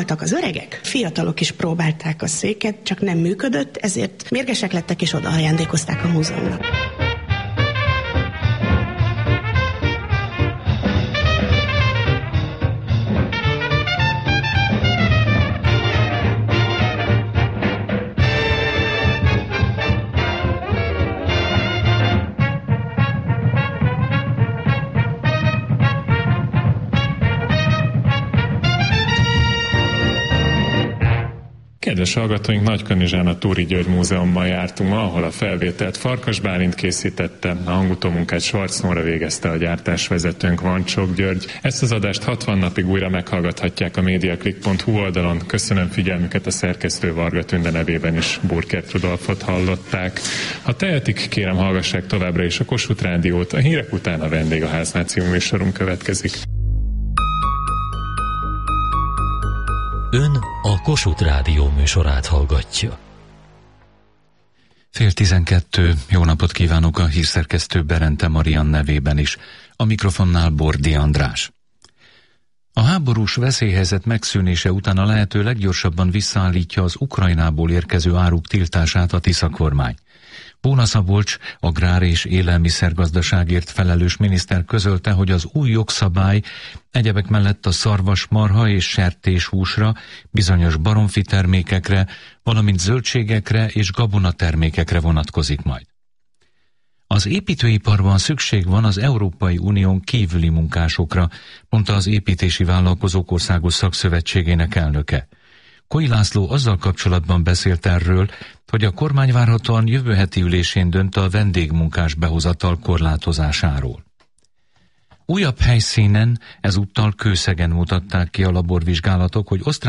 meghaltak az öregek, fiatalok is próbálták a széket, csak nem működött, ezért mérgesek lettek és oda ajándékozták a múzeumnak. Kedves hallgatóink, Nagykanizsán a Túri György Múzeumban jártunk ma, ahol a felvételt Farkas Bálint készítette, a hangutómunkát Schwarz Nóra végezte, a gyártásvezetőnk Vancsók György. Ezt az adást 60 napig újra meghallgathatják a mediaclick.hu oldalon. Köszönöm figyelmüket, a szerkesztő Varga Tünde nevében is Burkert Rudolfot hallották. Ha tehetik, kérem hallgassák továbbra is a Kossuth Rádiót, a hírek után a Vendégháznál című műsorunk következik. Ön a Kossuth Rádió műsorát hallgatja. 11:30, jó napot kívánok a hírszerkesztő Berente Marian nevében is. A mikrofonnál Bordi András. A háborús veszélyhelyzet megszűnése után a lehető leggyorsabban visszaállítja az Ukrajnából érkező áruk tiltását a Tisza kormány. Bóna Szabolcs, agrár- és élelmiszergazdaságért felelős miniszter közölte, hogy az új jogszabály egyebek mellett a szarvasmarha és sertéshúsra, bizonyos baromfi termékekre, valamint zöldségekre és gabonatermékekre vonatkozik majd. Az építőiparban szükség van az Európai Unión kívüli munkásokra, mondta az Építési Vállalkozók Országos Szakszövetségének elnöke. Koi László azzal kapcsolatban beszélt erről, hogy a kormány várhatóan jövő heti ülésén dönt a vendégmunkás behozatal korlátozásáról. Újabb helyszínen, ezúttal Kőszegen mutatták ki a laborvizsgálatok, hogy osztrák